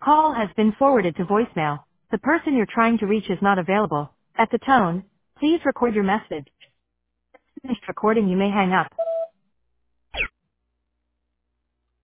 call has been forwarded to voicemail. The person you're trying to reach is not available. At the tone, please record your message. Finished recording, you may hang up.